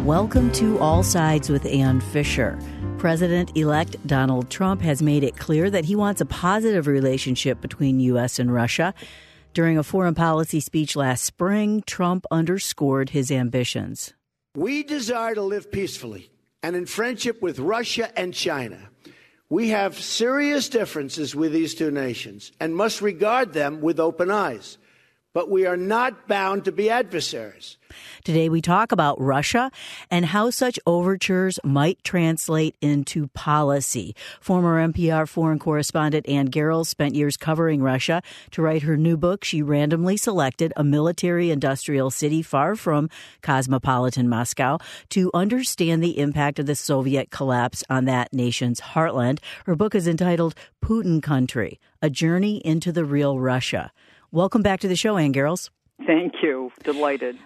Welcome to All Sides with Ann Fisher. President-elect Donald Trump has made it clear that he wants a positive relationship between U.S. and Russia. During a foreign policy speech last spring, Trump underscored his ambitions. We desire to live peacefully and in friendship with Russia and China. We have serious differences with these two nations and must regard them with open eyes. But we are not bound to be adversaries. Today we talk about Russia and how such overtures might translate into policy. Former NPR foreign correspondent Ann Garrels spent years covering Russia. To write her new book, she randomly selected a military-industrial city far from cosmopolitan Moscow to understand the impact of the Soviet collapse on that nation's heartland. Her book is entitled Putin Country, A Journey into the Real Russia. Welcome back to the show, Ann Garrels. Thank you. Delighted.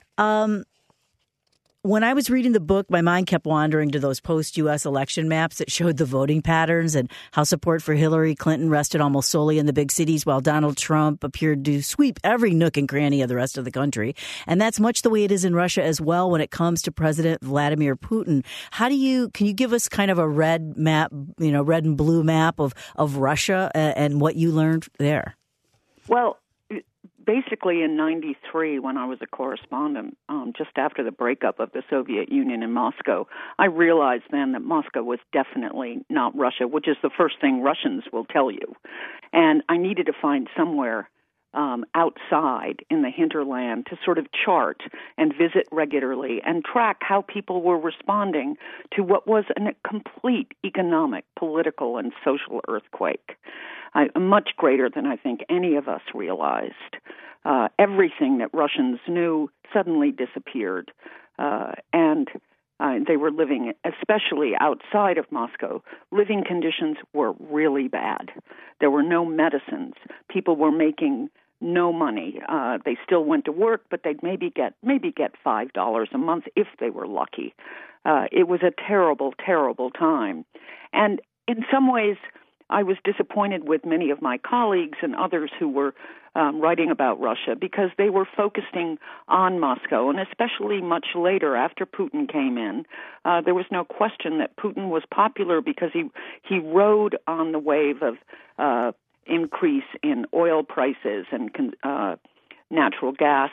When I was reading the book, my mind kept wandering to those post-U.S. election maps that showed the voting patterns and how support for Hillary Clinton rested almost solely in the big cities, while Donald Trump appeared to sweep every nook and cranny of the rest of the country. And that's much the way it is in Russia as well when it comes to President Vladimir Putin. Can you give us kind of a red map, red and blue map of Russia and what you learned there? Well, basically in 93, when I was a correspondent, just after the breakup of the Soviet Union in Moscow, I realized then that Moscow was definitely not Russia, which is the first thing Russians will tell you. And I needed to find somewhere outside in the hinterland to sort of chart and visit regularly and track how people were responding to what was a complete economic, political, and social earthquake. Much greater than I think any of us realized. Everything that Russians knew suddenly disappeared, and they were living, especially outside of Moscow, living conditions were really bad. There were no medicines. People were making no money. They still went to work, but they'd maybe get $5 a month if they were lucky. It was a terrible, terrible time. And in some ways, I was disappointed with many of my colleagues and others who were writing about Russia because they were focusing on Moscow, and especially much later after Putin came in, there was no question that Putin was popular because he rode on the wave of increase in oil prices and natural gas,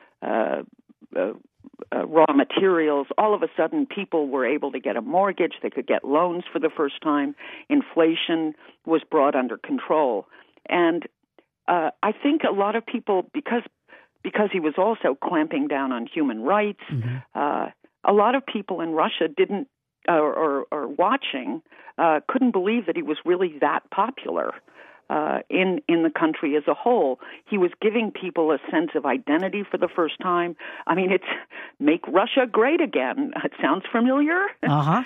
raw materials. All of a sudden, people were able to get a mortgage. They could get loans for the first time. Inflation was brought under control. And I think a lot of people, because he was also clamping down on human rights, a lot of people in Russia didn't, or watching, couldn't believe that he was really that popular. In the country as a whole. He was giving people a sense of identity for the first time. I mean, it's make Russia great again. It sounds familiar. Uh-huh.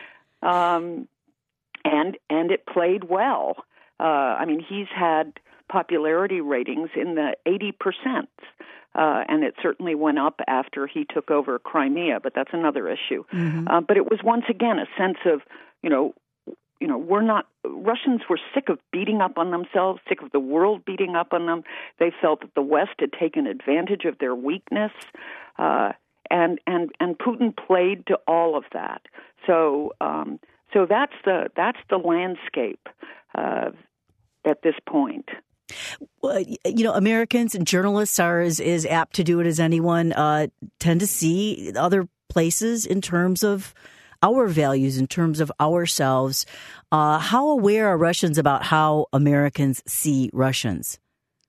And it played well. I mean, he's had popularity ratings in the 80%. And it certainly went up after he took over Crimea, but that's another issue. Mm-hmm. But it was once again a sense of, Russians were sick of beating up on themselves, sick of the world beating up on them. They felt that the West had taken advantage of their weakness, and Putin played to all of that. So that's the landscape at this point. Well, Americans and journalists are as apt to do it as anyone, tend to see other places in terms of our values, in terms of ourselves. How aware are Russians about how Americans see Russians?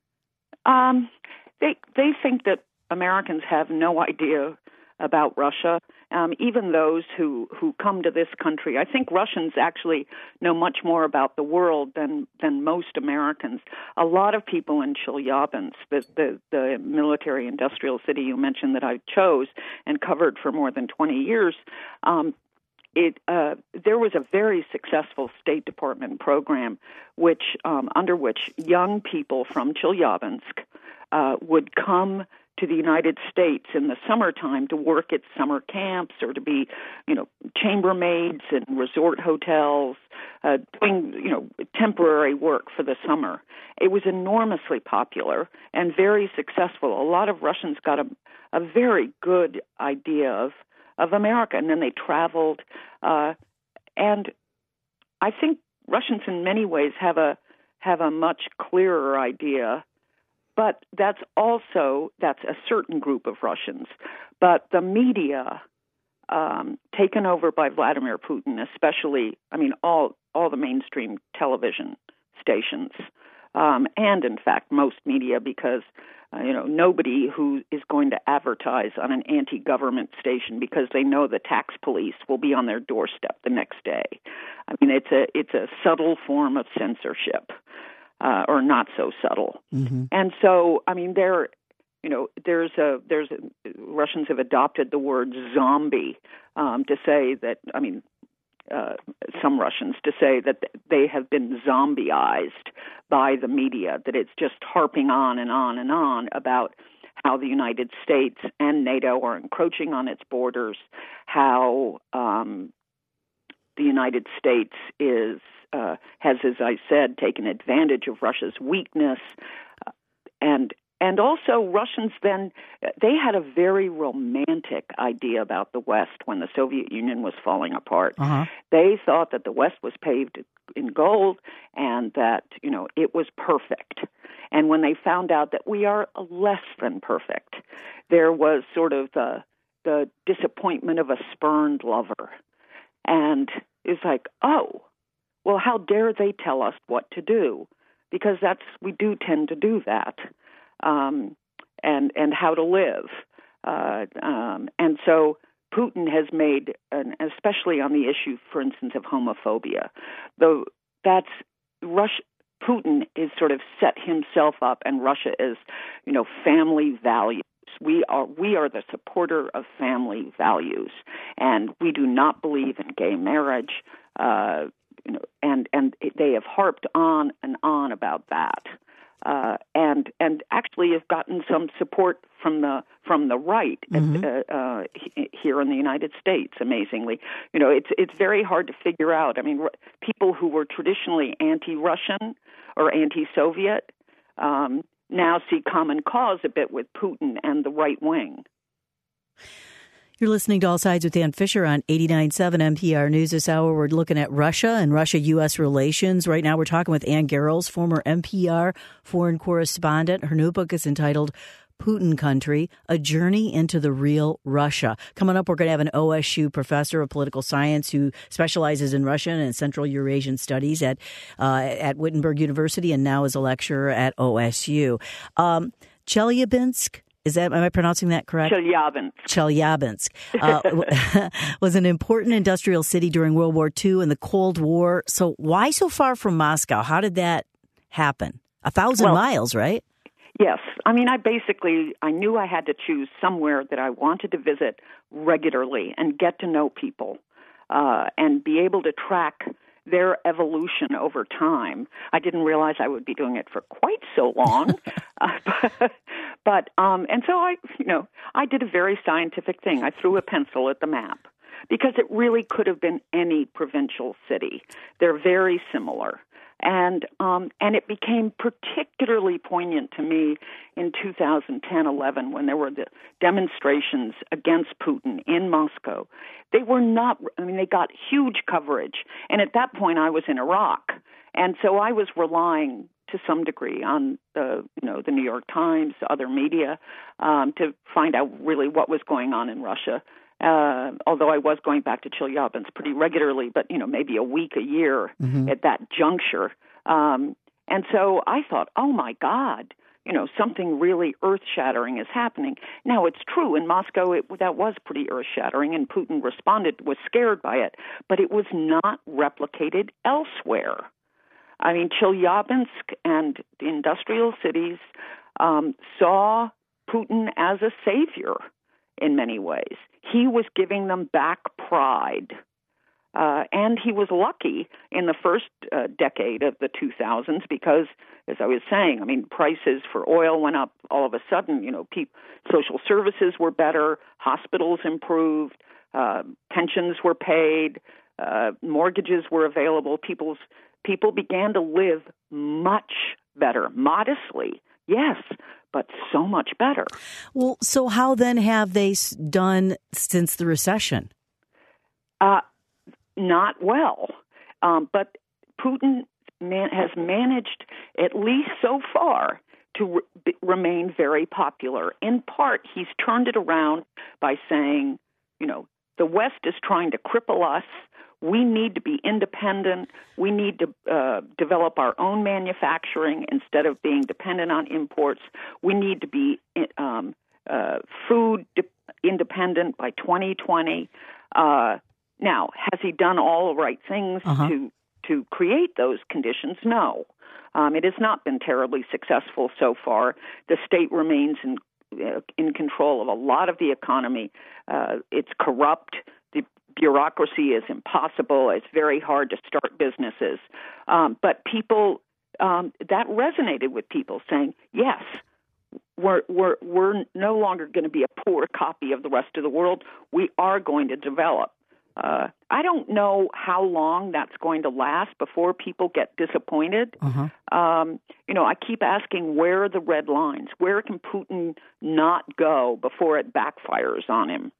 They think that Americans have no idea about Russia. Even those who come to this country, I think Russians actually know much more about the world than most Americans. A lot of people in Chelyabinsk, the military-industrial city you mentioned that I chose and covered for more than 20 years, there was a very successful State Department program under which young people from Chelyabinsk would come to the United States in the summertime to work at summer camps or to be, chambermaids in resort hotels, doing, temporary work for the summer. It was enormously popular and very successful. A lot of Russians got a very good idea of America. And then they traveled. And I think Russians in many ways have a much clearer idea, but that's a certain group of Russians. But the media, taken over by Vladimir Putin, especially, all the mainstream television stations, and in fact most media, because nobody who is going to advertise on an anti-government station because they know the tax police will be on their doorstep the next day. It's a subtle form of censorship, or not so subtle. Mm-hmm. And so, Russians have adopted the word zombie to say that. Some Russians to say that they have been zombieized by the media, that it's just harping on and on and on about how the United States and NATO are encroaching on its borders, how the United States has, as I said, taken advantage of Russia's weakness, and also Russians then, they had a very romantic idea about the West when the Soviet Union was falling apart. Uh-huh. They thought that the West was paved in gold and that, it was perfect. And when they found out that we are less than perfect, there was sort of the disappointment of a spurned lover. And it's like, oh, well, how dare they tell us what to do? Because we do tend to do that. And how to live. And so Putin has made, especially on the issue, for instance, of homophobia, Putin is sort of set himself up, and Russia is, family values. We are the supporter of family values, and we do not believe in gay marriage. And they have harped on and on about that. And actually have gotten some support from the right mm-hmm. Here in the United States. Amazingly, it's very hard to figure out. People who were traditionally anti-Russian or anti-Soviet now see common cause a bit with Putin and the right wing. You're listening to All Sides with Dan Fisher on 89.7 NPR News. This hour, we're looking at Russia and Russia-U.S. relations. Right now, we're talking with Ann Garrels, former NPR foreign correspondent. Her new book is entitled Putin Country, A Journey into the Real Russia. Coming up, we're going to have an OSU professor of political science who specializes in Russian and Central Eurasian studies at Wittenberg University and now is a lecturer at OSU. Chelyabinsk. Am I pronouncing that correct? Chelyabinsk was an important industrial city during World War II and the Cold War. So why so far from Moscow? How did that happen? 1,000 miles, right? Yes. I knew I had to choose somewhere that I wanted to visit regularly and get to know people and be able to track their evolution over time. I didn't realize I would be doing it for quite so long. And so I did a very scientific thing. I threw a pencil at the map because it really could have been any provincial city. They're very similar. And it became particularly poignant to me in 2010-11 when there were the demonstrations against Putin in Moscow. They were not, they got huge coverage. And at that point, I was in Iraq. And so I was relying to some degree on the New York Times, other media, to find out really what was going on in Russia. Although I was going back to Chelyabinsk pretty regularly, but, maybe a week, a year mm-hmm. at that juncture. And so I thought, oh, my God, something really earth-shattering is happening. Now, it's true. In Moscow, that was pretty earth-shattering, and Putin was scared by it. But it was not replicated elsewhere. Chelyabinsk and the industrial cities saw Putin as a savior in many ways. He was giving them back pride. And he was lucky in the first decade of the 2000s because, as I was saying, prices for oil went up all of a sudden. Social services were better, hospitals improved, pensions were paid, mortgages were available. People began to live much better, modestly, yes, but so much better. Well, so how then have they done since the recession? Not well. But Putin has managed, at least so far, to remain very popular. In part, he's turned it around by saying, the West is trying to cripple us. We need to be independent. We need to develop our own manufacturing instead of being dependent on imports. We need to be food independent by 2020. Now, has he done all the right things to create those conditions? No. It has not been terribly successful so far. The state remains in control of a lot of the economy. It's corrupt. The bureaucracy is impossible. It's very hard to start businesses. But people, that resonated with people saying, yes, we're no longer going to be a poor copy of the rest of the world. We are going to develop. I don't know how long that's going to last before people get disappointed. I keep asking, where are the red lines? Where can Putin not go before it backfires on him?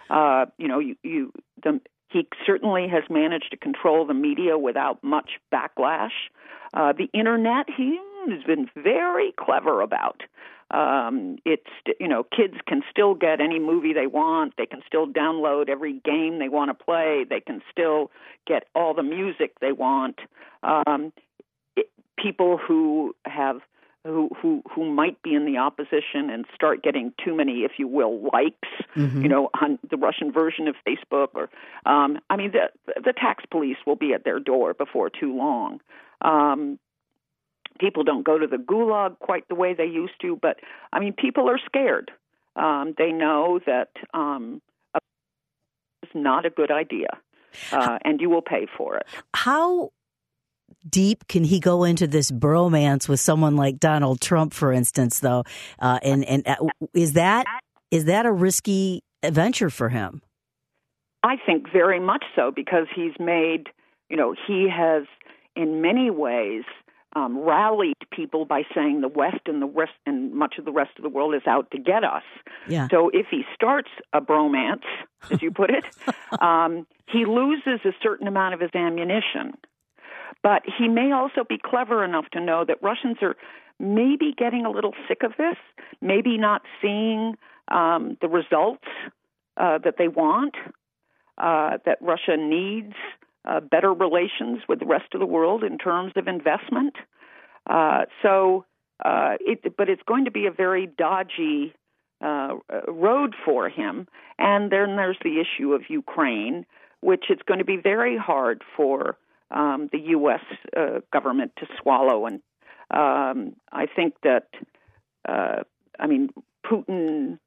He certainly has managed to control the media without much backlash. The internet, he has been very clever about. Kids can still get any movie they want. They can still download every game they want to play. They can still get all the music they want. People who might be in the opposition and start getting too many, if you will, likes, on the Russian version of Facebook, or the tax police will be at their door before too long. People don't go to the gulag quite the way they used to, but, people are scared. They know that it's not a good idea, and you will pay for it. How deep can he go into this bromance with someone like Donald Trump, for instance, though? And is that a risky venture for him? I think very much so, because he's made, he has in many ways rallied people by saying the West and much of the rest of the world is out to get us. Yeah. So if he starts a bromance, as you put it, he loses a certain amount of his ammunition. But he may also be clever enough to know that Russians are maybe getting a little sick of this, maybe not seeing the results that they want, that Russia needs better relations with the rest of the world in terms of investment. But it's going to be a very dodgy road for him. And then there's the issue of Ukraine, which is going to be very hard for the U.S. Government to swallow. And I think that, Putin,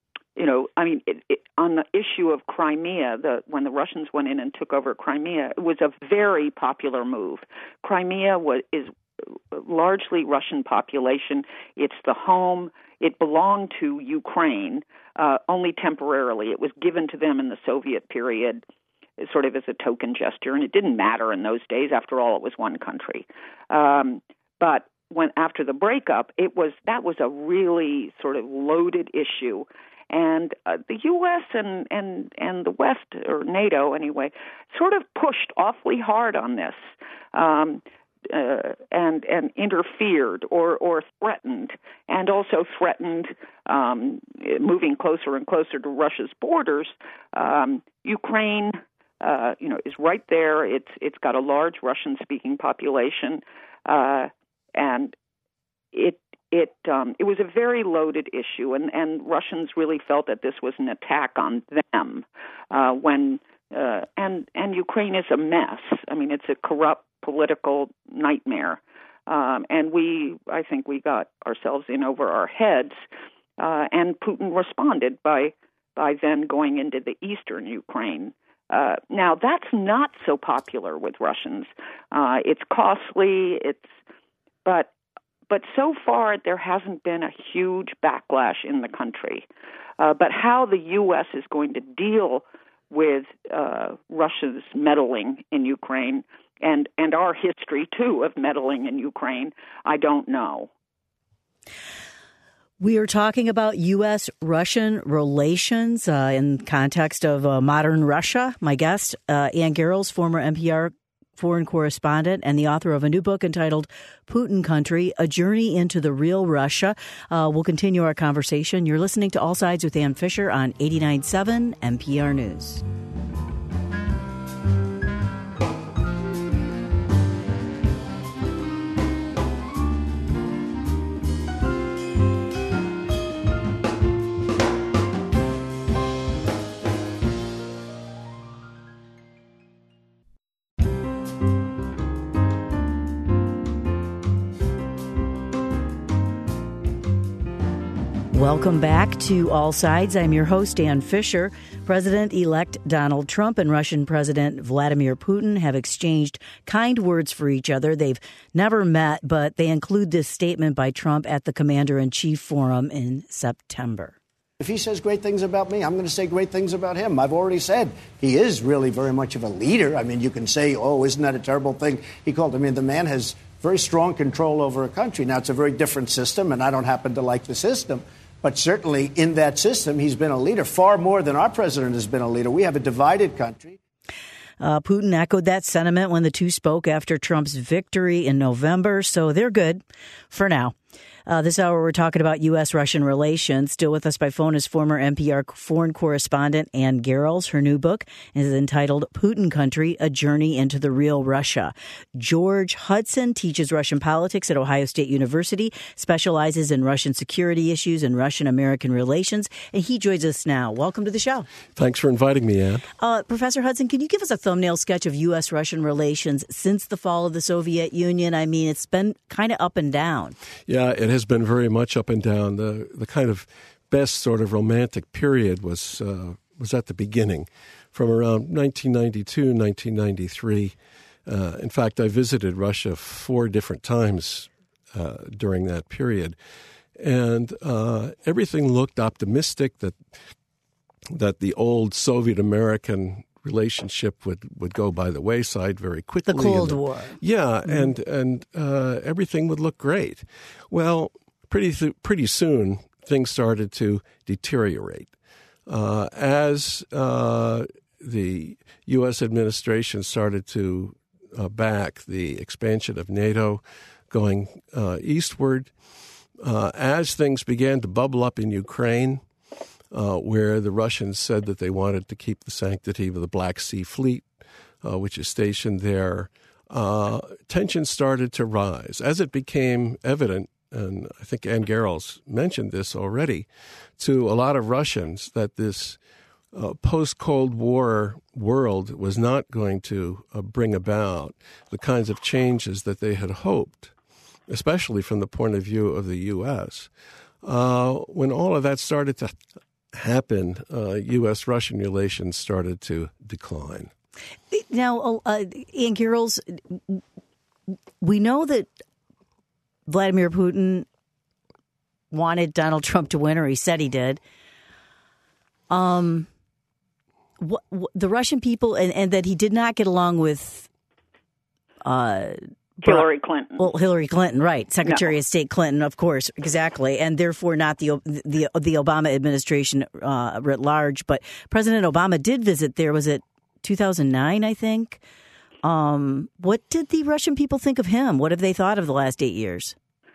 on the issue of Crimea, when the Russians went in and took over Crimea, it was a very popular move. Crimea is largely Russian population. It's the home. It belonged to Ukraine, only temporarily. It was given to them in the Soviet period, sort of as a token gesture, and it didn't matter in those days. After all, it was one country. But after the breakup, that was a really sort of loaded issue. And the U.S. and the West, or NATO anyway, sort of pushed awfully hard on this and interfered or threatened, and also threatened moving closer and closer to Russia's borders. Ukraine, is right there. It's got a large Russian-speaking population, and it was a very loaded issue, and Russians really felt that this was an attack on them. And Ukraine is a mess. It's a corrupt political nightmare, and I think we got ourselves in over our heads. And Putin responded by then going into the eastern Ukraine. Now that's not so popular with Russians. It's costly. But so far, there hasn't been a huge backlash in the country. But how the U.S. is going to deal with Russia's meddling in Ukraine and our history, too, of meddling in Ukraine, I don't know. We are talking about U.S.-Russian relations in context of modern Russia. My guest, Ann Garrels, former NPR foreign correspondent and the author of a new book entitled Putin Country, A Journey into the Real Russia. We'll continue our conversation. You're listening to All Sides with Ann Fisher on 89.7 NPR News. Welcome back to All Sides. I'm your host, Ann Fisher. President-elect Donald Trump and Russian President Vladimir Putin have exchanged kind words for each other. They've never met, but they include this statement by Trump at the Commander-in-Chief Forum in September. If he says great things about me, I'm going to say great things about him. I've already said he is really very much of a leader. I mean, you can say, oh, isn't that a terrible thing? He called, the man has very strong control over a country. Now, it's a very different system, and I don't happen to like the system. But certainly in that system, he's been a leader far more than our president has been a leader. We have a divided country. Putin echoed that sentiment when the two spoke after Trump's victory in November. So they're good for now. This hour, we're talking about U.S.-Russian relations. Still with us by phone is former NPR foreign correspondent Ann Garrels. Her new book is entitled Putin Country, A Journey into the Real Russia. George Hudson teaches Russian politics at Ohio State University, specializes in Russian security issues and Russian-American relations, and he joins us now. Welcome to the show. Thanks for inviting me, Ann. Professor Hudson, can you give us a thumbnail sketch of U.S.-Russian relations since the fall of the Soviet Union? I mean, it's been kind of up and down. Yeah, it has been very much up and down. The kind of best sort of romantic period was at the beginning, from around 1992, 1993. In fact, I visited Russia 4 different times during that period, and everything looked optimistic that the old Soviet-American relationship would go by the wayside very quickly. The Cold War. Yeah, and everything would look great. Well, pretty soon things started to deteriorate as the U.S. administration started to back the expansion of NATO going eastward. As things began to bubble up in Ukraine, where the Russians said that they wanted to keep the sanctity of the Black Sea Fleet, which is stationed there, tensions started to rise. As it became evident, and I think Ann Garrels mentioned this already, to a lot of Russians that this post-Cold War world was not going to bring about the kinds of changes that they had hoped, especially from the point of view of the U.S. When all of that started to happen, U.S.-Russian relations started to decline. Now, Ann Garrels, we know that Vladimir Putin wanted Donald Trump to win, or he said he did. The Russian people, and that he did not get along with Hillary Clinton. Well, Hillary Clinton, right. Secretary of State Clinton, of course, exactly. And therefore not the Obama administration writ large. But President Obama did visit there. Was it 2009, I think? What did the Russian people think of him? What have they thought of the last 8 years?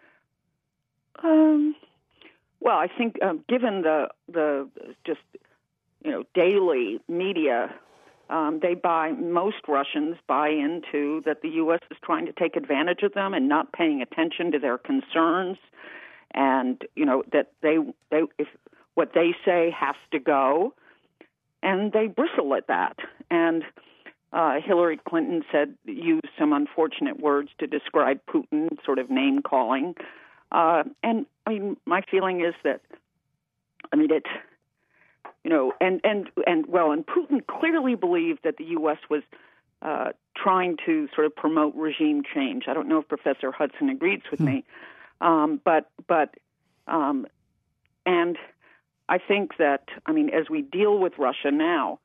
Well, I think given the just daily media, most Russians buy into that the U.S. is trying to take advantage of them and not paying attention to their concerns, and that they if what they say has to go, and they bristle at that. And Hillary Clinton used some unfortunate words to describe Putin, sort of name calling, and I mean my feeling is that it's. And Putin clearly believed that the U.S. was trying to sort of promote regime change. I don't know if Professor Hudson agrees with me, but I think that as we deal with Russia now,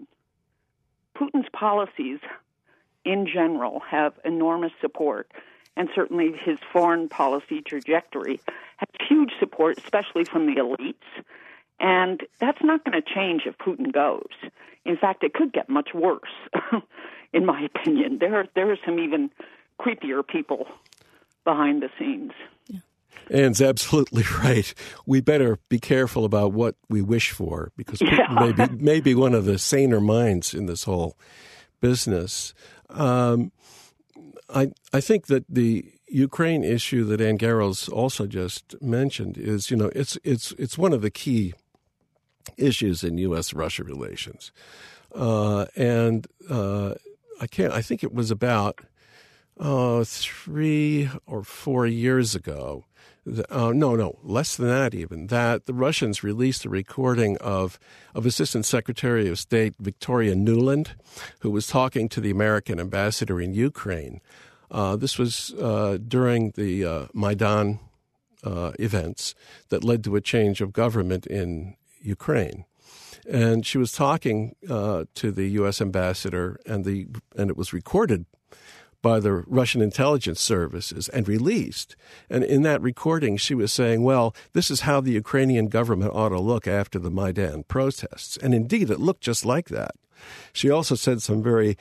Putin's policies in general have enormous support, and certainly his foreign policy trajectory has huge support, especially from the elites. And that's not going to change if Putin goes. In fact, it could get much worse, in my opinion. There are some even creepier people behind the scenes. Yeah. Anne's absolutely right. We better be careful about what we wish for, because Putin may be one of the saner minds in this whole business. I think that the Ukraine issue that Ann Garrels also just mentioned is, it's one of the key issues in U.S.-Russia relations. I think it was about 3 or 4 years ago. Less than that even, that the Russians released a recording of Assistant Secretary of State Victoria Nuland, who was talking to the American ambassador in Ukraine. This was during the Maidan events that led to a change of government in Ukraine. And she was talking to the U.S. ambassador, and it was recorded by the Russian intelligence services and released. And in that recording, she was saying, well, this is how the Ukrainian government ought to look after the Maidan protests. And indeed, it looked just like that. She also said some very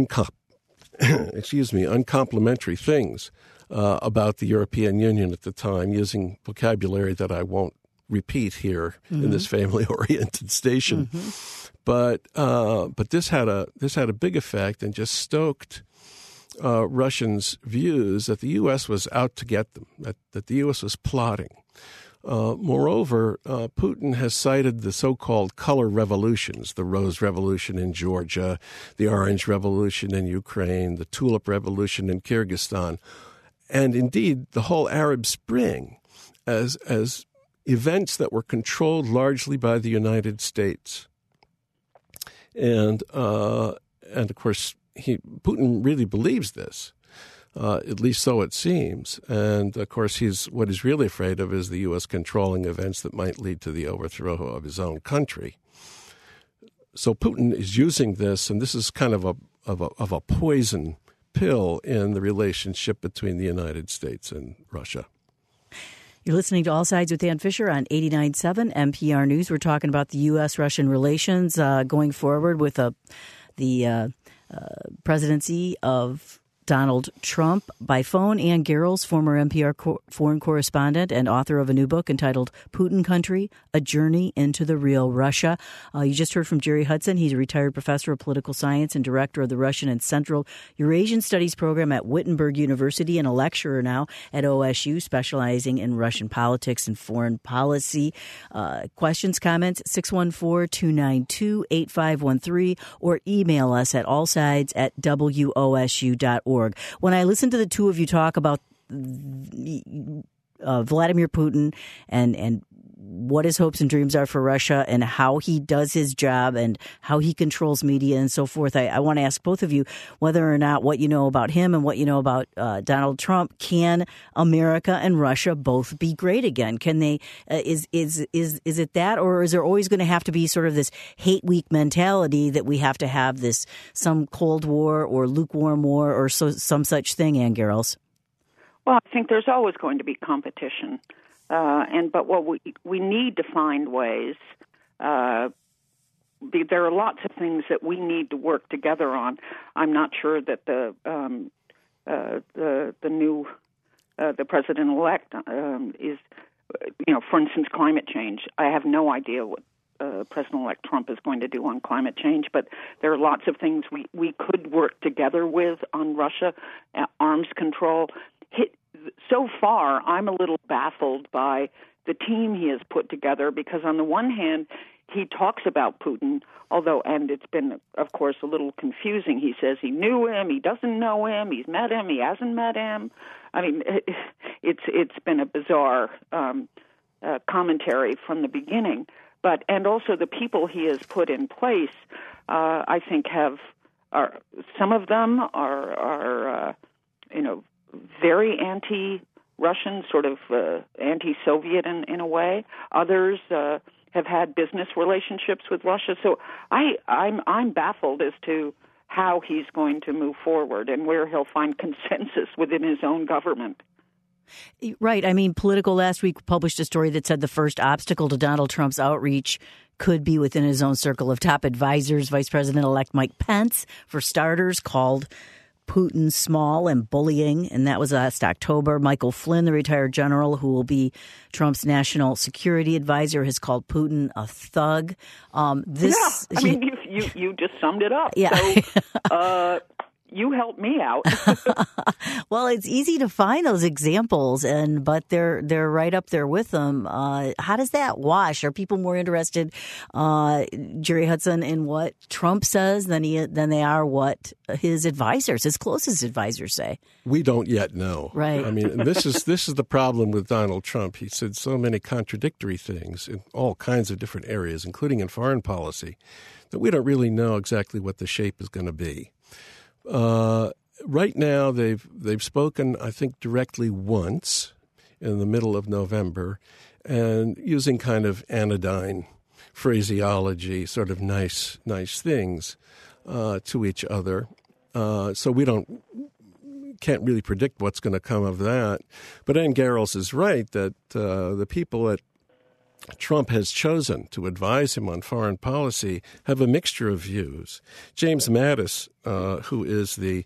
uncomplimentary things about the European Union at the time, using vocabulary that I won't repeat here in this family-oriented station. But this had a big effect and just stoked Russians' views that the U.S. was out to get them, that the U.S. was plotting. Moreover, Putin has cited the so-called color revolutions, the Rose Revolution in Georgia, the Orange Revolution in Ukraine, the Tulip Revolution in Kyrgyzstan, and indeed the whole Arab Spring as events that were controlled largely by the United States. And of course, Putin really believes this, at least so it seems. And of course, what he's really afraid of is the U.S. controlling events that might lead to the overthrow of his own country. So Putin is using this, and this is kind of a poison pill in the relationship between the United States and Russia. You're listening to All Sides with Ann Fisher on 89.7 NPR News. We're talking about the U.S.-Russian relations going forward with the presidency of Donald Trump. By phone, Ann Garrels, former NPR foreign correspondent and author of a new book entitled Putin Country, A Journey into the Real Russia. You just heard from Jerry Hudson. He's a retired professor of political science and director of the Russian and Central Eurasian Studies program at Wittenberg University and a lecturer now at OSU, specializing in Russian politics and foreign policy. Questions, comments, 614-292-8513 or email us at allsides@wosu.org. When I listen to the two of you talk about Vladimir Putin and what his hopes and dreams are for Russia and how he does his job and how he controls media and so forth, I want to ask both of you whether or not what you know about him and what you know about Donald Trump, can America and Russia both be great again? Can they? Is it that, or is there always going to have to be sort of this hate week mentality that we have to have this some Cold War or lukewarm war or some such thing, Ann Garrels? Well, I think there's always going to be competition. But what we need to find ways. There are lots of things that we need to work together on. I'm not sure that the president-elect is, for instance, climate change. I have no idea what President-elect Trump is going to do on climate change, but there are lots of things we could work together with on Russia, arms control. So far, I'm a little baffled by the team he has put together because, on the one hand, he talks about Putin, and it's been, of course, a little confusing. He says he knew him, he doesn't know him, he's met him, he hasn't met him. I mean, it's been a bizarre commentary from the beginning. And also the people he has put in place, I think, some of them are very anti-Russian, sort of anti-Soviet in a way. Others have had business relationships with Russia. So I'm baffled as to how he's going to move forward and where he'll find consensus within his own government. Right. I mean, Politico last week published a story that said the first obstacle to Donald Trump's outreach could be within his own circle of top advisors. Vice President-elect Mike Pence, for starters, called Putin small and bullying, and that was last October. Michael Flynn, the retired general who will be Trump's national security advisor, has called Putin a thug. You just summed it up. Yeah. So, you helped me out. Well, it's easy to find those examples, but they're right up there with them. How does that wash? Are people more interested, Jerry Hudson, in what Trump says than they are what his advisors, his closest advisors, say? We don't yet know. Right. I mean, this is the problem with Donald Trump. He said so many contradictory things in all kinds of different areas, including in foreign policy, that we don't really know exactly what the shape is going to be. Right now, they've spoken, I think, directly once in the middle of November, and using kind of anodyne phraseology, sort of nice things to each other. So we can't really predict what's going to come of that. But Ann Garrels is right that the people that Trump has chosen to advise him on foreign policy have a mixture of views. James Mattis, who is the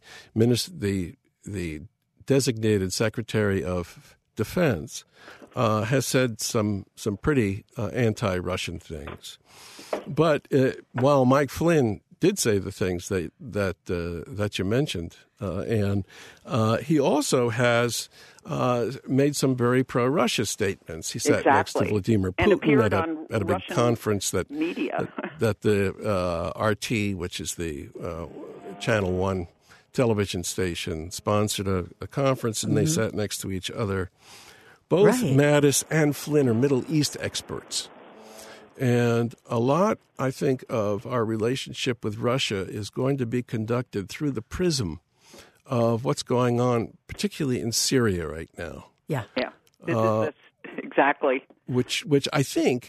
designated Secretary of Defense, has said some pretty anti-Russian things. But while Mike Flynn did say the things that you mentioned, and he also has made some very pro-Russia statements. He sat next to Vladimir Putin at a big conference that the RT, which is the Channel 1 television station, sponsored a conference, and they sat next to each other. Both Mattis and Flynn are Middle East experts. And a lot, I think, of our relationship with Russia is going to be conducted through the prism of what's going on, particularly in Syria right now. Yeah. This exactly. Which I think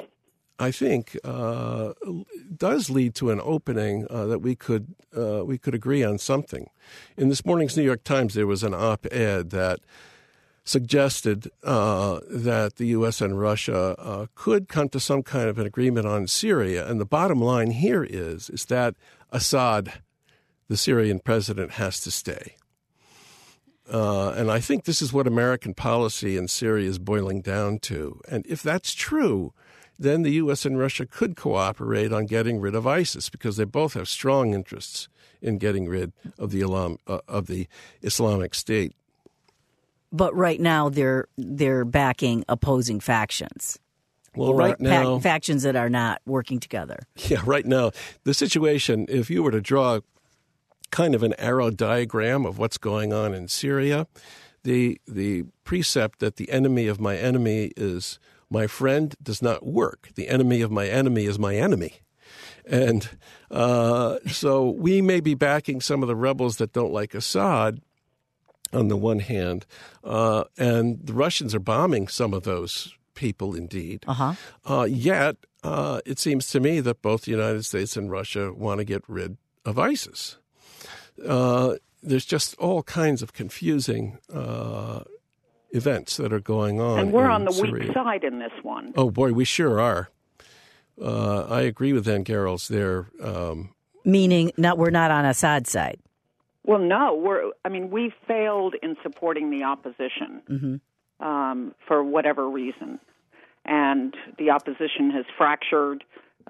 does lead to an opening that we could agree on something. In this morning's New York Times, there was an op-ed that suggested that the U.S. and Russia could come to some kind of an agreement on Syria. And the bottom line here is that Assad, the Syrian president, has to stay. And I think this is what American policy in Syria is boiling down to. And if that's true, then the U.S. and Russia could cooperate on getting rid of ISIS, because they both have strong interests in getting rid of the Islamic State. But right now, they're backing opposing factions. Well, right now, factions that are not working together. Yeah, right now, the situation, if you were to draw kind of an arrow diagram of what's going on in Syria, the precept that the enemy of my enemy is my friend does not work. The enemy of my enemy is my enemy. And so we may be backing some of the rebels that don't like Assad on the one hand, and the Russians are bombing some of those people indeed. Yet, it seems to me that both the United States and Russia want to get rid of ISIS. There's just all kinds of confusing events that are going on. And we're on the Syria. weak side in this one. Oh, boy, we sure are. I agree with Ann Garrels there. Meaning we're not on Assad's side. Well, no. We failed in supporting the opposition for whatever reason. And the opposition has fractured.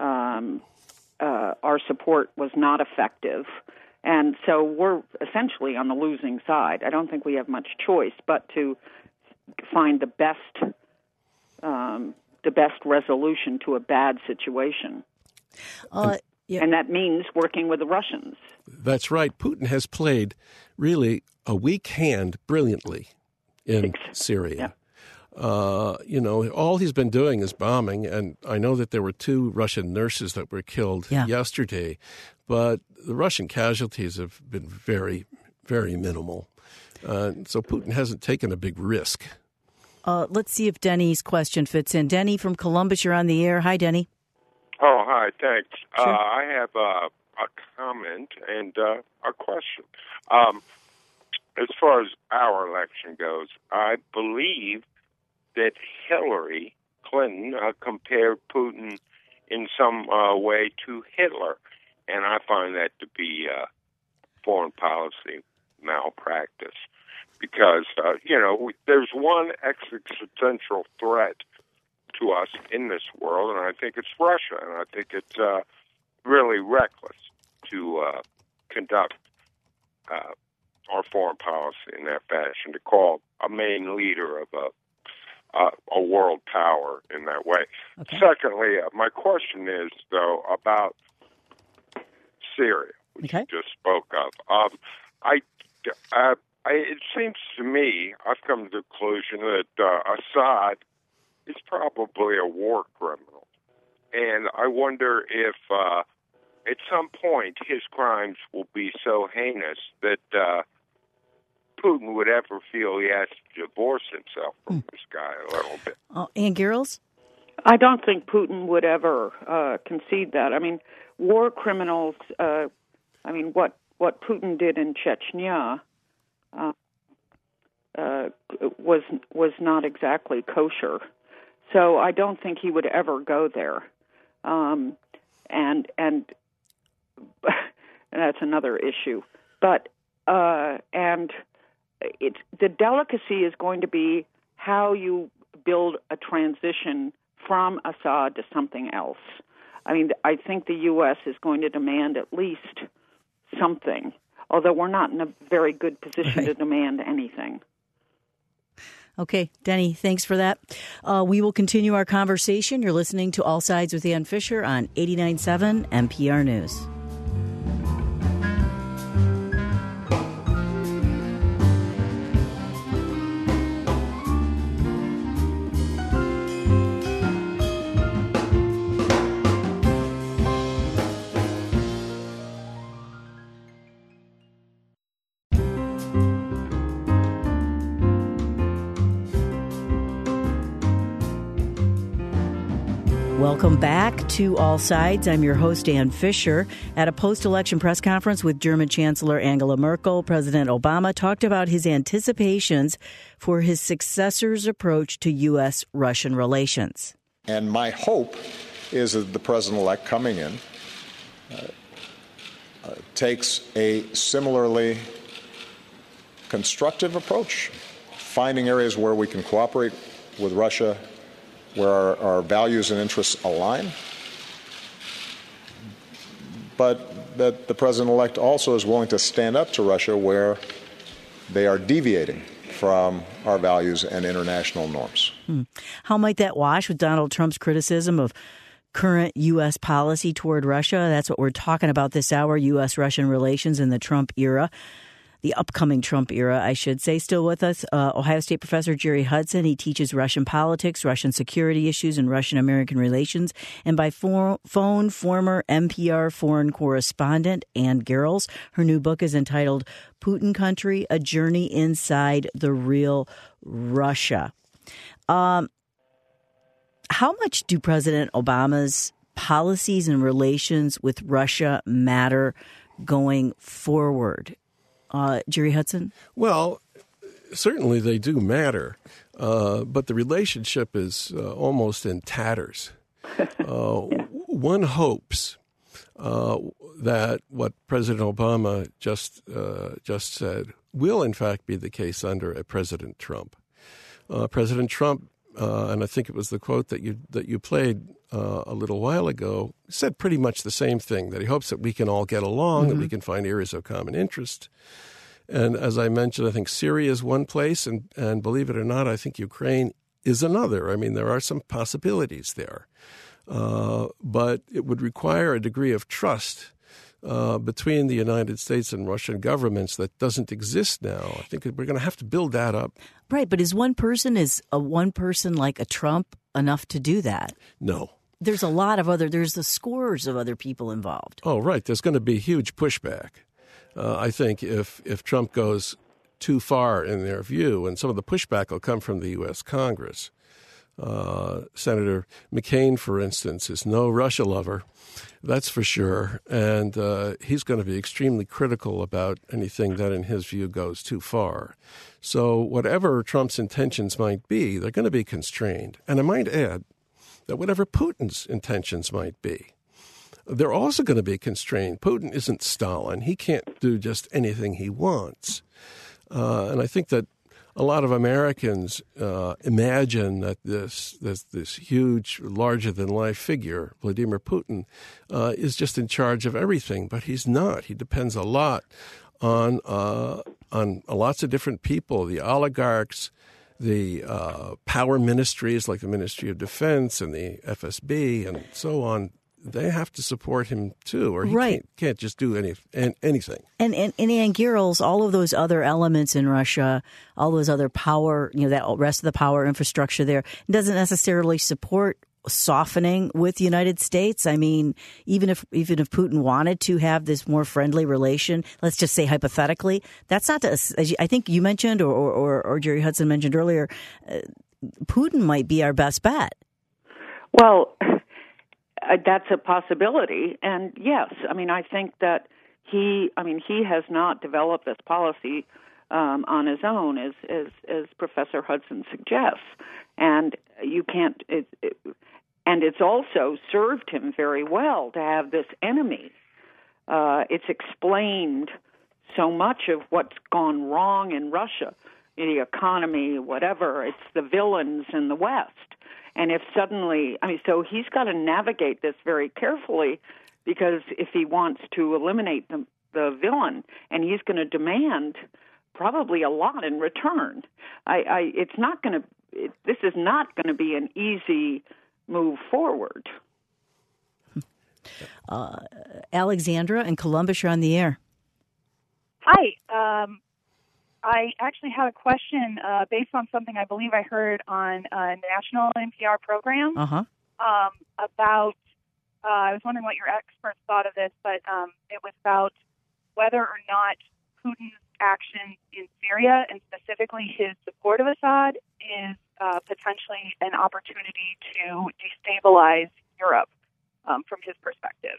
Our support was not effective. And so we're essentially on the losing side. I don't think we have much choice but to find the best resolution to a bad situation. And that means working with the Russians. That's right. Putin has played really a weak hand brilliantly in Syria. Yeah. All he's been doing is bombing, and I know that there were 2 Russian nurses that were killed yesterday, but the Russian casualties have been very, very minimal. So Putin hasn't taken a big risk. Let's see if Denny's question fits in. Denny from Columbus, you're on the air. Hi, Denny. Oh, hi, thanks. Sure. I a comment and a question. As far as our election goes, I believe that Hillary Clinton compared Putin in some way to Hitler, and I find that to be foreign policy malpractice because, there's one existential threat to us in this world, and I think it's Russia, and I think it's really reckless to conduct our foreign policy in that fashion, to call a main leader of a world power in that way. Okay. Secondly, my question is, though, about Syria, which you just spoke of. It seems to me, I've come to the conclusion that Assad is probably a war criminal. And I wonder if at some point his crimes will be so heinous that Putin would ever feel he has to divorce himself from this guy a little bit. Ann Garrels? I don't think Putin would ever concede that. I mean, war criminals, what Putin did in Chechnya was not exactly kosher. So I don't think he would ever go there. And that's another issue. But the delicacy is going to be how you build a transition from Assad to something else. I mean, I think the U.S. is going to demand at least something, although we're not in a very good position to demand anything. Okay, Denny, thanks for that. We will continue our conversation. You're listening to All Sides with Ann Fisher on 89.7 NPR News. Welcome back to All Sides. I'm your host, Ann Fisher. At a post-election press conference with German Chancellor Angela Merkel, President Obama talked about his anticipations for his successor's approach to U.S.-Russian relations. And my hope is that the president-elect coming in takes a similarly constructive approach, finding areas where we can cooperate with Russia, where our values and interests align, but that the president-elect also is willing to stand up to Russia where they are deviating from our values and international norms. How might that wash with Donald Trump's criticism of current U.S. policy toward Russia? That's what we're talking about this hour, U.S.-Russian relations in the Trump era. The upcoming Trump era, I should say. Still with us, Ohio State professor Jerry Hudson. He teaches Russian politics, Russian security issues, and Russian-American relations. And by phone, former NPR foreign correspondent Ann Garrels. Her new book is entitled Putin Country, A Journey Inside the Real Russia. How much do President Obama's policies and relations with Russia matter going forward? Jerry Hudson? Well, certainly they do matter, but the relationship is almost in tatters. One hopes that what President Obama just said will, in fact, be the case under a President Trump. President Trump, and I think it was the quote that you played a little while ago, said pretty much the same thing, that he hopes that we can all get along, that we can find areas of common interest. And as I mentioned, I think Syria is one place, and believe it or not, I think Ukraine is another. I mean, there are some possibilities there. But it would require a degree of trust between the United States and Russian governments that doesn't exist now. I think we're going to have to build that up. Right, but is one person like a Trump enough to do that? No. There's the scores of other people involved. Oh, right. There's going to be huge pushback. I think if Trump goes too far in their view, and some of the pushback will come from the U.S. Congress. Senator McCain, for instance, is no Russia lover. That's for sure. And he's going to be extremely critical about anything that, in his view, goes too far. So whatever Trump's intentions might be, they're going to be constrained. And I might add that whatever Putin's intentions might be, they're also going to be constrained. Putin isn't Stalin. He can't do just anything he wants. And I think that a lot of Americans imagine that this huge, larger-than-life figure, Vladimir Putin, is just in charge of everything, but he's not. He depends a lot on lots of different people, the oligarchs, the power ministries like the Ministry of Defense and the FSB and so on. They have to support him too, or he can't just do anything. And Ann Girls, all of those other elements in Russia, all those other power, that rest of the power infrastructure there, doesn't necessarily support softening with the United States. I mean, even if Putin wanted to have this more friendly relation, let's just say hypothetically, that's not, as I think you mentioned, or Jerry Hudson mentioned earlier, Putin might be our best bet. Well, that's a possibility, and yes, I think that he has not developed this policy on his own, as Professor Hudson suggests, and you can't. And it's also served him very well to have this enemy. It's explained so much of what's gone wrong in Russia, in the economy, whatever. It's the villains in the West. And if suddenly, so he's got to navigate this very carefully, because if he wants to eliminate the villain, and he's going to demand probably a lot in return, this is not going to be an easy move forward. Alexandra and Columbus, you're on the air. Hi. I actually had a question based on something I believe I heard on a national NPR program about, I was wondering what your experts thought of this, but it was about whether or not Putin's actions in Syria, and specifically his support of Assad, is potentially an opportunity to destabilize Europe from his perspective.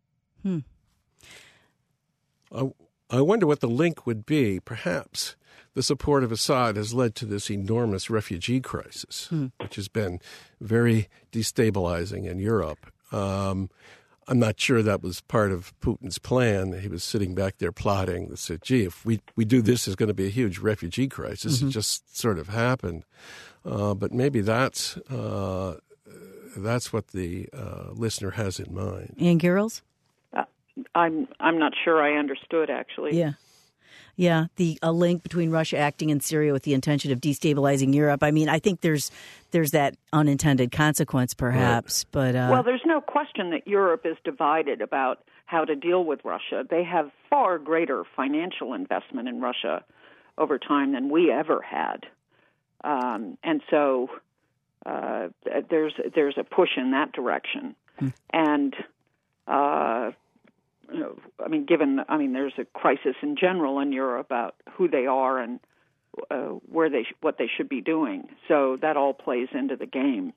I wonder what the link would be. Perhaps the support of Assad has led to this enormous refugee crisis, which has been very destabilizing in Europe. I'm not sure that was part of Putin's plan. He was sitting back there plotting. They said, gee, if we do this, there's going to be a huge refugee crisis. It just sort of happened. But maybe that's what the listener has in mind. Ann Girls? I'm not sure I understood, actually. Yeah, a link between Russia acting in Syria with the intention of destabilizing Europe. I think there's that unintended consequence, perhaps. Right. But well, there's no question that Europe is divided about how to deal with Russia. They have far greater financial investment in Russia over time than we ever had, and so there's a push in that direction, and. There's a crisis in general in Europe about who they are and what they should be doing. So that all plays into the game.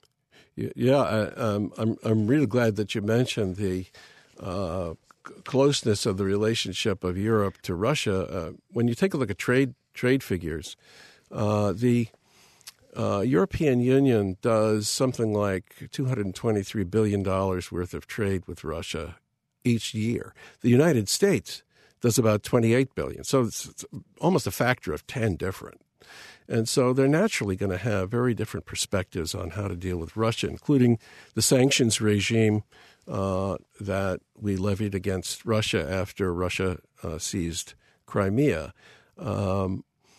I'm really glad that you mentioned the closeness of the relationship of Europe to Russia. When you take a look at trade figures, the European Union does something like $223 billion worth of trade with Russia each year. The United States does about $28 billion. So it's almost a factor of 10 different. And so they're naturally going to have very different perspectives on how to deal with Russia, including the sanctions regime that we levied against Russia after Russia seized Crimea. There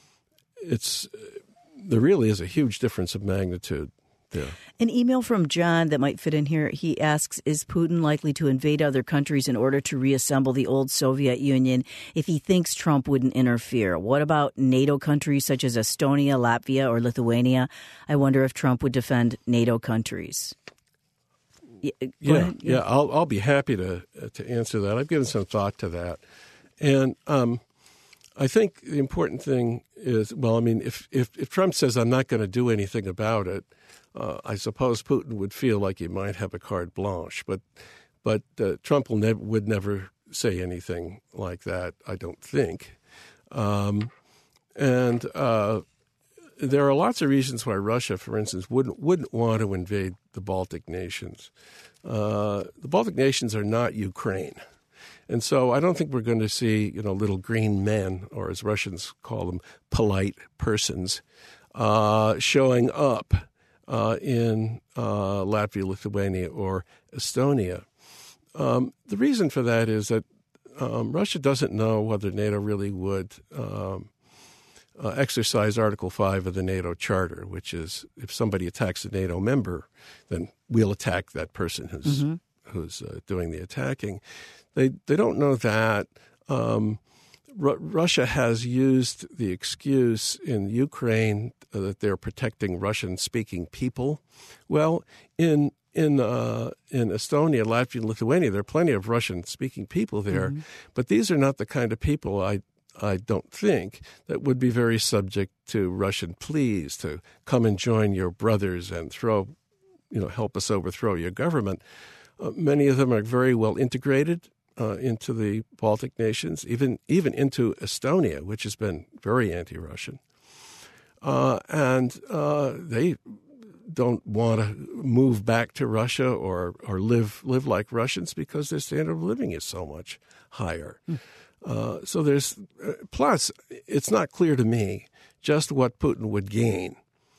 really is a huge difference of magnitude there. An email from John that might fit in here. He asks, is Putin likely to invade other countries in order to reassemble the old Soviet Union if he thinks Trump wouldn't interfere? What about NATO countries such as Estonia, Latvia, or Lithuania? I wonder if Trump would defend NATO countries. Yeah. I'll be happy to answer that. I've given some thought to that. And I think the important thing is, well, I mean, if Trump says I'm not going to do anything about it, I suppose Putin would feel like he might have a carte blanche. But Trump would never say anything like that, I don't think. And there are lots of reasons why Russia, for instance, wouldn't want to invade the Baltic nations. The Baltic nations are not Ukraine. And so I don't think we're going to see, little green men, or as Russians call them, polite persons, showing up in Latvia, Lithuania, or Estonia. The reason for that is that Russia doesn't know whether NATO really would exercise Article 5 of the NATO Charter, which is if somebody attacks a NATO member, then we'll attack that person who's doing the attacking. They don't know that. Russia has used the excuse in Ukraine that they're protecting Russian-speaking people. Well, in Estonia, Latvia, and Lithuania, there are plenty of Russian-speaking people there, but these are not the kind of people I don't think that would be very subject to Russian pleas to come and join your brothers and help us overthrow your government. Many of them are very well integrated into the Baltic nations, even into Estonia, which has been very anti-Russian. And they don't want to move back to Russia or live like Russians because their standard of living is so much higher. So there's plus it's not clear to me just what Putin would gain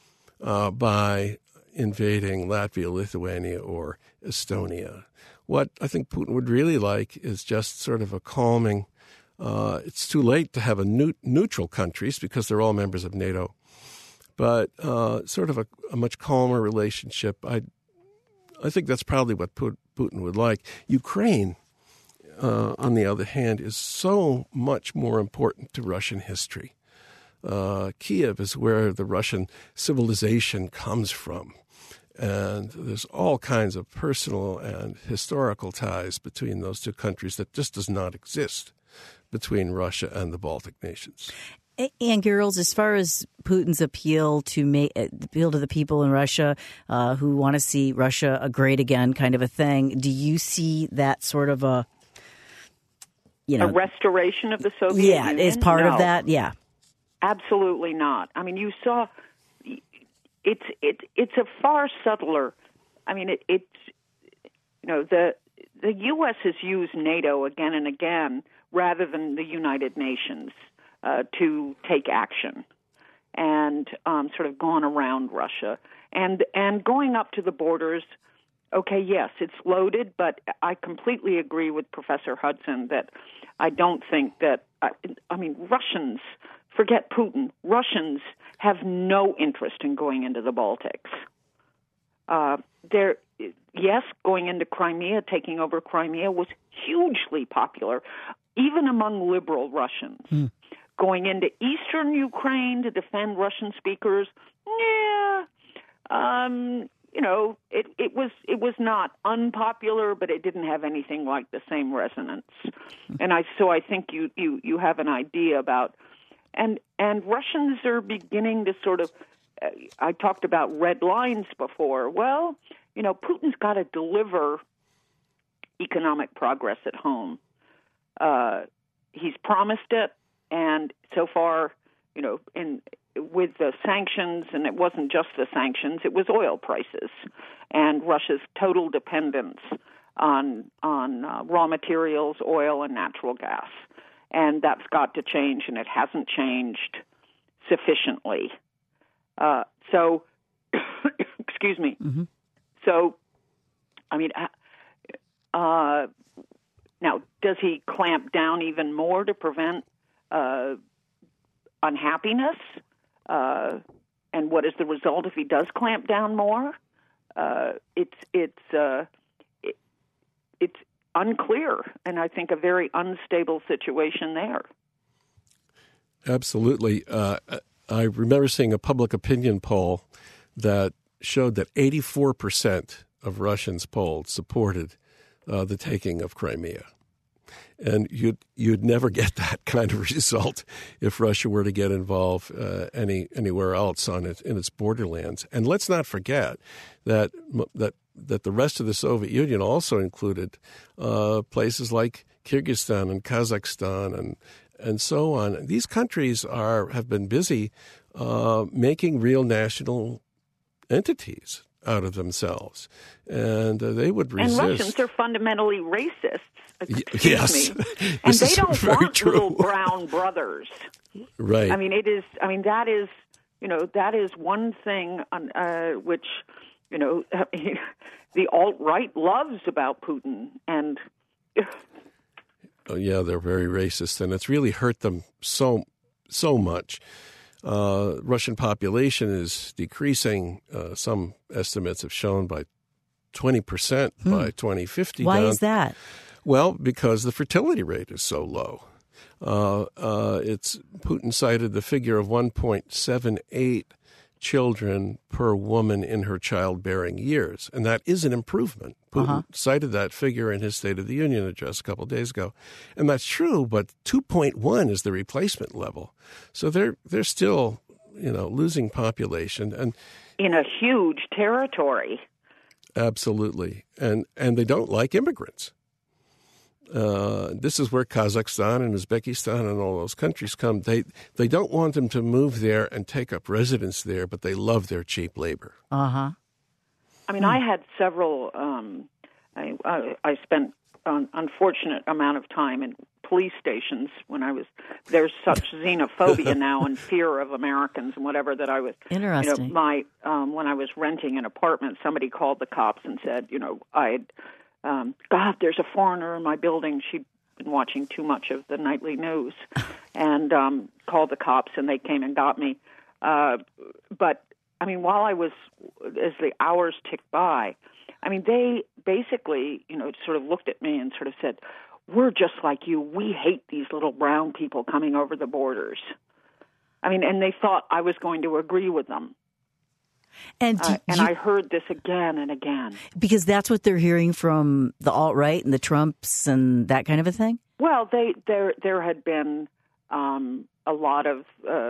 by invading Latvia, Lithuania, or Estonia. What I think Putin would really like is just sort of a calming. It's too late to have a neutral countries because they're all members of NATO, but sort of a much calmer relationship. I think that's probably what Putin would like. Ukraine, on the other hand, is so much more important to Russian history. Kiev is where the Russian civilization comes from. And there's all kinds of personal and historical ties between those two countries that just does not exist between Russia and the Baltic nations. Ann Garrels, as far as Putin's appeal to the people in Russia who want to see Russia great again kind of a thing, do you see that sort of a restoration of the Soviet Union? Is part of that? Yeah. Absolutely not. I mean, you saw it's a far subtler. I mean, the U.S. has used NATO again and again rather than the United Nations to take action, and sort of gone around Russia and going up to the borders. Okay, yes, it's loaded, but I completely agree with Professor Hudson that I don't think that. I mean, Russians. Forget Putin. Russians have no interest in going into the Baltics. Going into Crimea, taking over Crimea was hugely popular, even among liberal Russians. Going into eastern Ukraine to defend Russian speakers, it was not unpopular, but it didn't have anything like the same resonance. And I think you have an idea about. And Russians are beginning to sort of, I talked about red lines before. Well, Putin's got to deliver economic progress at home. He's promised it, and so far, with the sanctions, and it wasn't just the sanctions, it was oil prices and Russia's total dependence on raw materials, oil, and natural gas. And that's got to change, and it hasn't changed sufficiently. Excuse me. Mm-hmm. So, I mean, now, does he clamp down even more to prevent unhappiness? And what is the result if he does clamp down more? It's unclear, and I think a very unstable situation there. Absolutely. I remember seeing a public opinion poll that showed that 84% of Russians polled supported the taking of Crimea. And you'd never get that kind of result if Russia were to get involved anywhere else in its borderlands. And let's not forget that the rest of the Soviet Union also included places like Kyrgyzstan and Kazakhstan and so on. These countries have been busy making real national entities out of themselves, and they would resist. And Russians are fundamentally racist. Yes, and they don't want little brown brothers. Right. I mean, that is one thing which the alt-right loves about Putin, and oh, yeah, they're very racist, and it's really hurt them so much. Russian population is decreasing. Some estimates have shown by 20% by 2050. Why is that? Well, because the fertility rate is so low. Putin cited the figure of 1.78 children per woman in her childbearing years, and that is an improvement. Putin cited that figure in his State of the Union address a couple of days ago, and that's true. But 2.1 is the replacement level, so they're still losing population and in a huge territory. Absolutely, and they don't like immigrants. This is where Kazakhstan and Uzbekistan and all those countries come. They don't want them to move there and take up residence there, but they love their cheap labor. I mean, I had several. I spent an unfortunate amount of time in police stations when I was. There's such xenophobia now and fear of Americans and whatever that I was. Interesting. When I was renting an apartment, somebody called the cops and said, God, there's a foreigner in my building. She'd been watching too much of the nightly news, and called the cops, and they came and got me. But I mean, as the hours ticked by, I mean, they basically, sort of looked at me and sort of said, "We're just like you. We hate these little brown people coming over the borders." I mean, and they thought I was going to agree with them. And I heard this again and again. Because that's what they're hearing from the alt-right and the Trumps and that kind of a thing? Well, there had been a lot of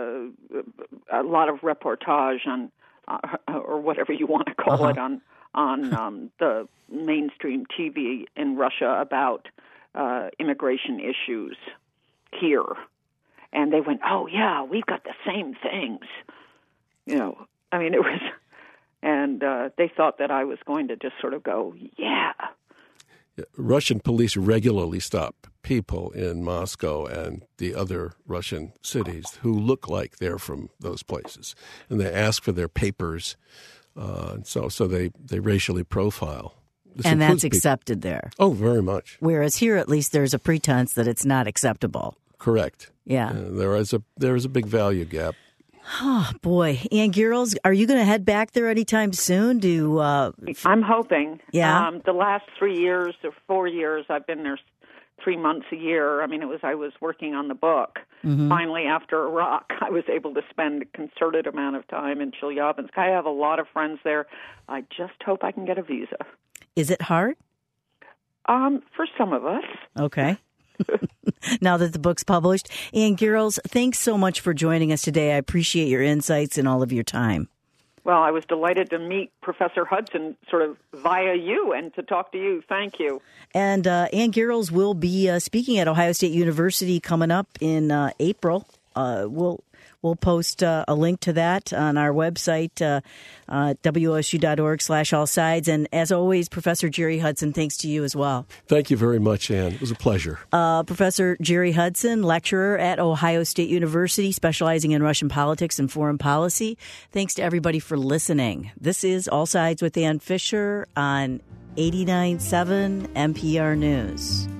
reportage on, or whatever you want to call it, on the mainstream TV in Russia about immigration issues here. And they went, "Oh, yeah, we've got the same things." I mean, it was, and they thought that I was going to just sort of go, yeah. Russian police regularly stop people in Moscow and the other Russian cities who look like they're from those places, and they ask for their papers. So they racially profile. And that's accepted there. Oh, very much. Whereas here, at least, there's a pretense that it's not acceptable. Correct. Yeah. There is a big value gap. Oh, boy. Ann Girls, are you going to head back there anytime soon? I'm hoping. Yeah. The last 3 years or 4 years, I've been there 3 months a year. I mean, I was working on the book. Mm-hmm. Finally, after Iraq, I was able to spend a concerted amount of time in Chelyabinsk. I have a lot of friends there. I just hope I can get a visa. Is it hard? For some of us. Okay. Now that the book's published. Ann Girls, thanks so much for joining us today. I appreciate your insights and all of your time. Well, I was delighted to meet Professor Hudson sort of via you and to talk to you. Thank you. And Ann Girls will be speaking at Ohio State University coming up in April. We'll post a link to that on our website, wosu.org/allsides. And as always, Professor Jerry Hudson, thanks to you as well. Thank you very much, Ann. It was a pleasure. Professor Jerry Hudson, lecturer at Ohio State University, specializing in Russian politics and foreign policy. Thanks to everybody for listening. This is All Sides with Ann Fisher on 89.7 NPR News.